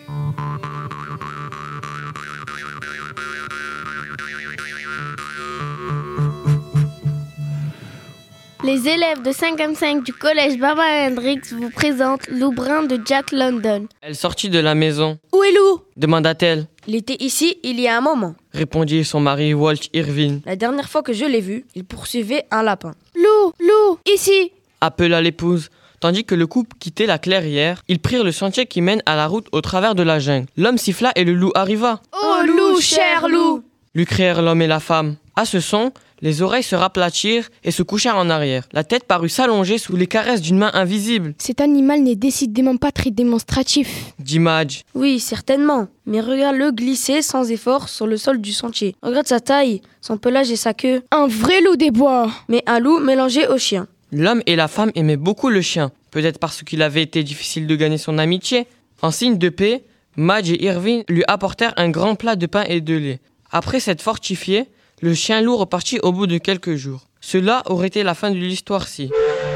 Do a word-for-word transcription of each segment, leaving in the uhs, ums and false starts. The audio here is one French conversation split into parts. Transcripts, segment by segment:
Les élèves de cinquième cinq du collège Barbara Hendricks vous présentent Lou Brun de Jack London. Elle sortit de la maison. Où est Lou ? Demanda-t-elle. Il était ici il y a un moment. Répondit son mari Walt Irvine. La dernière fois que je l'ai vu, il poursuivait un lapin. Lou, Lou, ici. Appela l'épouse. Tandis que le couple quittait la clairière, ils prirent le sentier qui mène à la route au travers de la jungle. L'homme siffla et le loup arriva. Oh Lou, cher Lou, lui crièrent l'homme et la femme. À ce son, les oreilles se raplatirent et se couchèrent en arrière. La tête parut s'allonger sous les caresses d'une main invisible. Cet animal n'est décidément pas très démonstratif, dit Madge. Oui, certainement. Mais regarde-le glisser sans effort sur le sol du sentier. Regarde sa taille, son pelage et sa queue. Un vrai loup des bois. Mais un loup mélangé au chien. L'homme et la femme aimaient beaucoup le chien. Peut-être parce qu'il avait été difficile de gagner son amitié. En signe de paix, Madge et Irvine lui apportèrent un grand plat de pain et de lait. Après s'être fortifié, le chien loup repartit au bout de quelques jours. Cela aurait été la fin de l'histoire-ci.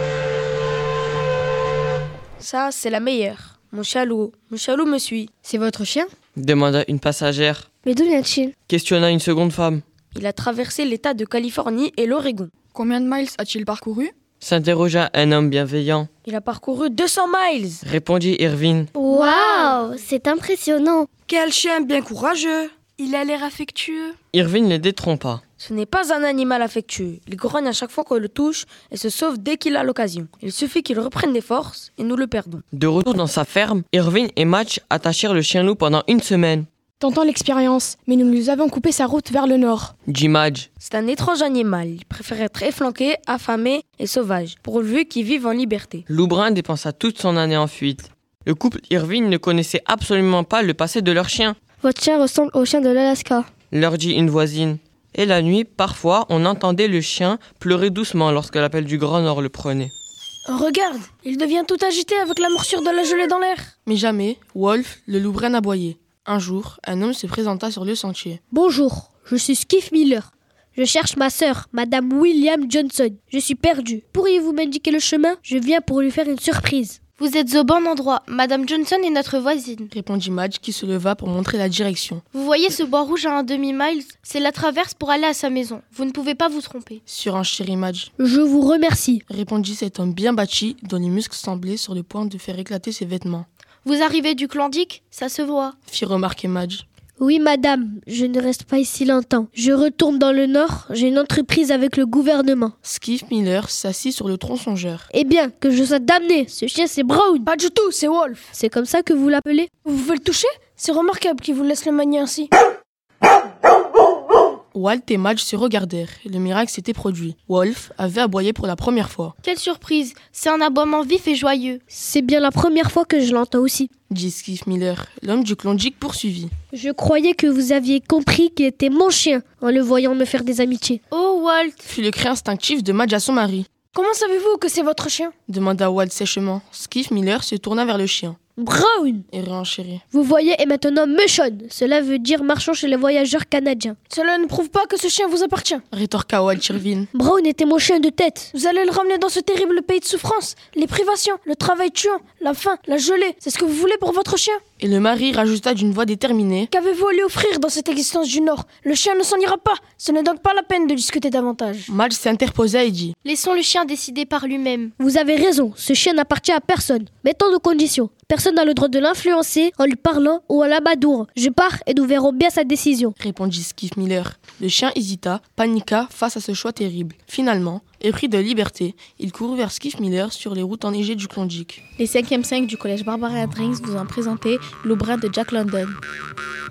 Ça, c'est la meilleure. Mon chalou, mon chalou me suit. C'est votre chien ? Demanda une passagère. mais d'où vient-il? Questionna une seconde femme. Il a traversé l'État de Californie et l'Oregon. Combien de miles a-t-il parcouru ? S'interrogea un homme bienveillant. Il a parcouru deux cents miles. Répondit Irvine. Waouh, c'est impressionnant. Quel chien bien courageux. Il a l'air affectueux. Irvine les détrompa. Ce n'est pas un animal affectueux. Il grogne à chaque fois qu'on le touche et se sauve dès qu'il a l'occasion. Il suffit qu'il reprenne des forces et nous le perdons. De retour dans sa ferme, Irvine et Madge attachèrent le chien loup pendant une semaine. Tentons l'expérience, mais nous lui avons coupé sa route vers le nord. Dit Madge. C'est un étrange animal. Il préfère être efflanqué, affamé et sauvage, pourvu qu'il vive en liberté. Loup Brun dépensa toute son année en fuite. Le couple Irvine ne connaissait absolument pas le passé de leur chien, Votre chien ressemble au chien de l'Alaska. leur dit une voisine. Et la nuit, parfois, on entendait le chien pleurer doucement lorsque l'appel du Grand Nord le prenait. Regarde, il devient tout agité avec la morsure de la gelée dans l'air. Mais jamais, Wolf, le loup brun aboyait. Un jour, un homme se présenta sur le sentier. Bonjour, je suis Skiff Miller. Je cherche ma sœur, Madame William Johnson. Je suis perdue. Pourriez-vous m'indiquer le chemin ? Je viens pour lui faire une surprise. Vous êtes au bon endroit. Madame Johnson est notre voisine. Répondit Madge qui se leva pour montrer la direction. Vous voyez ce bois rouge à un demi-mile ? C'est la traverse pour aller à sa maison. Vous ne pouvez pas vous tromper. Surenchérit Madge. Je vous remercie. Répondit cet homme bien bâti dont les muscles semblaient sur le point de faire éclater ses vêtements. Vous arrivez du Klondike ? Ça se voit. Fit remarquer Madge. Oui, madame, je ne reste pas ici longtemps. Je retourne dans le nord, j'ai une entreprise avec le gouvernement. Skiff Miller s'assit sur le tronçongeur. Eh bien, que je sois damné, ce chien c'est Brown. Pas du tout, c'est Wolf. C'est comme ça que vous l'appelez ? Vous pouvez le toucher ? C'est remarquable qu'il vous laisse le manier ainsi. Walt et Madge se regardèrent. Le miracle s'était produit. Wolf avait aboyé pour la première fois. Quelle surprise. C'est un aboiement vif et joyeux. C'est bien la première fois que je l'entends aussi. Dit Skiff Miller. L'homme du Klondike poursuivit. Je croyais que vous aviez compris qu'il était mon chien en le voyant me faire des amitiés. Oh, Walt. Fut le cri instinctif de Madge à son mari. Comment savez-vous que c'est votre chien ? Demanda Walt sèchement. Skiff Miller se tourna vers le chien. Brown ! Et renchérit. Vous voyez est maintenant Mushon. Cela veut dire marchand chez les voyageurs canadiens. Cela ne prouve pas que ce chien vous appartient. Rétorqua Walt Irvine. Brown était mon chien de tête. Vous allez le ramener dans ce terrible pays de souffrance. Les privations, le travail tuant, la faim, la gelée. C'est ce que vous voulez pour votre chien ? Et le mari rajouta d'une voix déterminée. Qu'avez-vous à lui offrir dans cette existence du Nord ? Le chien ne s'en ira pas. Ce n'est donc pas la peine de discuter davantage. Madge s'interposa et dit. Laissons le chien décider par lui-même. Vous avez raison, ce chien n'appartient à personne. Mettons nos conditions. Personne n'a le droit de l'influencer en lui parlant ou en l'amadouant. Je pars et nous verrons bien sa décision. Répondit Skiff Miller. Le chien hésita, paniqua face à ce choix terrible. Finalement, épris de liberté, il courut vers Skiff Miller sur les routes enneigées du Klondike. Les cinquième cinq du collège Barbara Hendricks vous ont présenté Lou Brun de Jack London.